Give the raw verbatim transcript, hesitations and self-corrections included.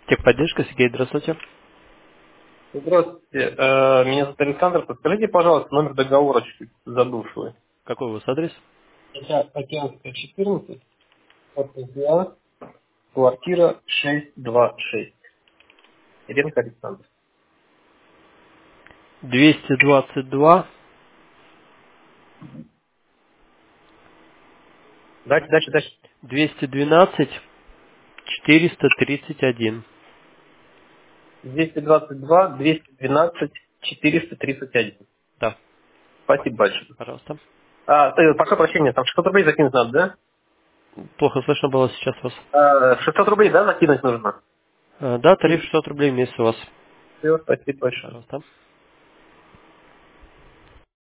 Техподдержка, Сергей, здравствуйте. Здравствуйте, э, меня зовут Александр. Подскажите, пожалуйста, номер договора чуть забывший. Какой у вас адрес? Это Океанская, четырнадцать, ОТЗА, квартира шестьсот двадцать шесть. Иренко Александр. двести двадцать два, Дальше, дальше, дальше. двести двенадцать, четыреста тридцать один. двести двадцать два, двести двенадцать, четыреста тридцать один. Да, Спасибо большое. пожалуйста. А, э, прошу прощения, там шестьсот рублей закинуть надо, да? Плохо слышно было сейчас вас. Э, шестьсот рублей, да, закинуть нужно? Э, Да, тариф шестьсот рублей в месяц у вас. Все, спасибо большое. Пожалуйста.